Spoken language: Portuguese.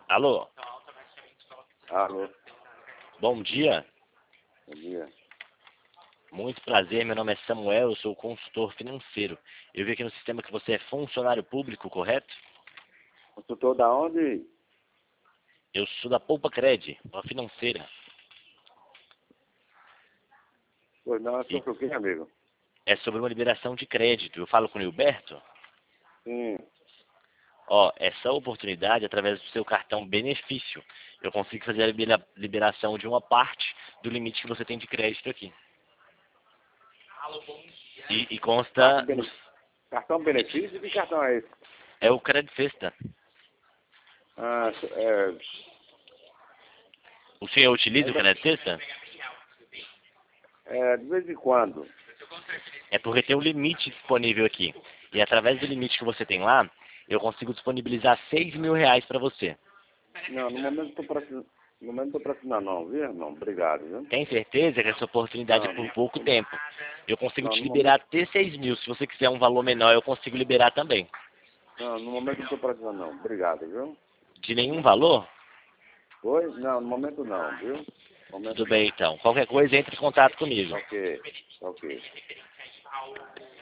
Alô, Alô, bom dia. bom dia. Muito prazer, meu nome é Samuel, eu sou consultor financeiro. Eu vi aqui no sistema que você é funcionário público, correto? Consultor da onde? Eu sou da Poupa Cred, uma financeira. Pois não, é E sobre o quê, amigo? é sobre uma liberação de crédito. Eu falo com o Gilberto. Sim. Ó, essa oportunidade, através do seu cartão benefício, eu consigo fazer a liberação de uma parte do limite que você tem de crédito aqui. E Cartão, consta no, cartão benefício? Que cartão é esse? é o Credit Sexta. Ah, O senhor utiliza o Credit Sexta? de vez em quando. É porque tem um limite disponível aqui. E através do limite que você tem lá, eu consigo disponibilizar R$ 6.000 para você. Não, no momento não estou precisando. No momento não estou precisando não, viu, irmão? Obrigado, viu? Tem certeza que essa oportunidade é Não, por pouco tempo? Eu consigo não, te no liberar momento. até 6.000. Se você quiser um valor menor, eu consigo liberar também. Não, no momento não estou precisando não. Obrigado, viu? De nenhum valor? Oi? Não, no momento não, viu? No momento Tudo bem, então. Qualquer coisa, entre em contato comigo. não. Ok, ok.